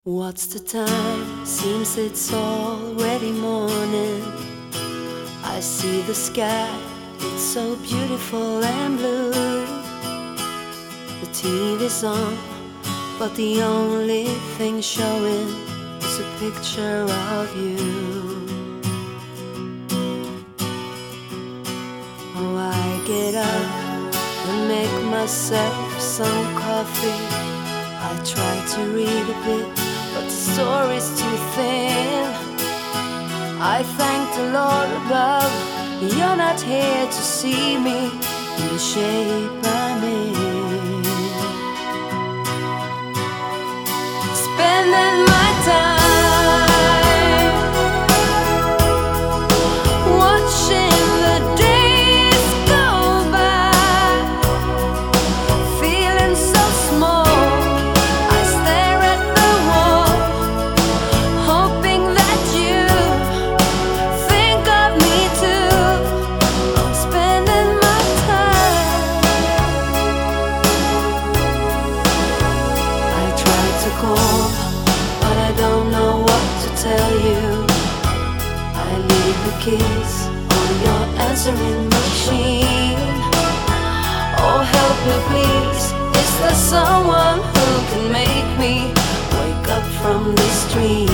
What's the time? Seems it's already morning. I see the sky, it's so beautiful and blue. The TV's on, but the only thing showing is a picture of you. Oh, I get up and make myself some coffee. I try to read a bit, but the story's too thin. I thank the Lord above, you're not here to see me in the shape I'm in. Spending my time watching the days go by, feeling so small. But I don't know what to tell you. I leave the keys on your answering machine. Oh, help me please, is there someone who can make me wake up from this dream?